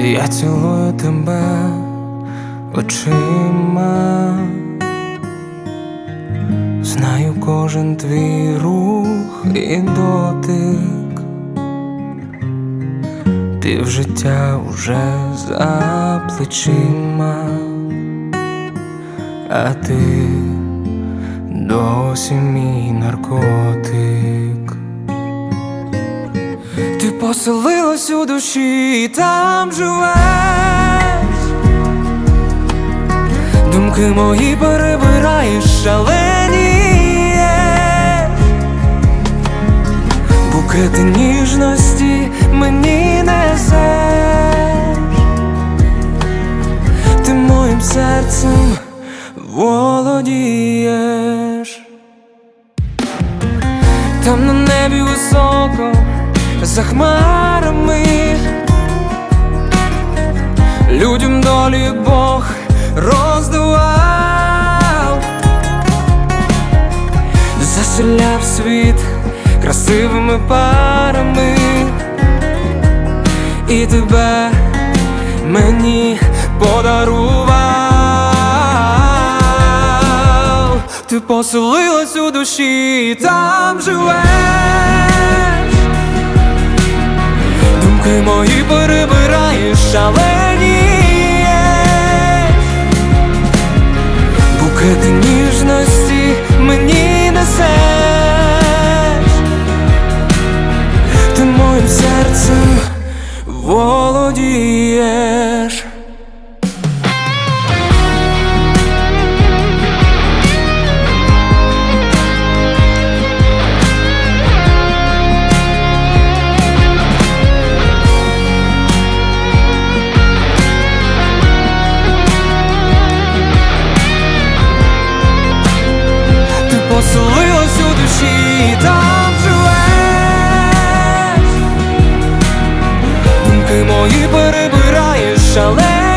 Я цілую тебе очима, знаю кожен твій рух і дотик. Півжиття уже за плечима, а ти досі мій наркотик. Ти поселилась у душі і там живеш. Думки мої перебираєш, шаленієш. Букети ніжності мені несеш. Ти моїм серцем володієш. Там на небі високо, за хмарами, людям долі Бог роздавав, заселяв світ красивими парами, і тебе мені подарував. Ти поселилась у душі і там живеш. Думки мої перебираєш, шаленієш. Букети ніжності мені несеш. Ти моїм серцем володієш. Поселилась у душі і там живеш. Думки мої перебираєш, шале.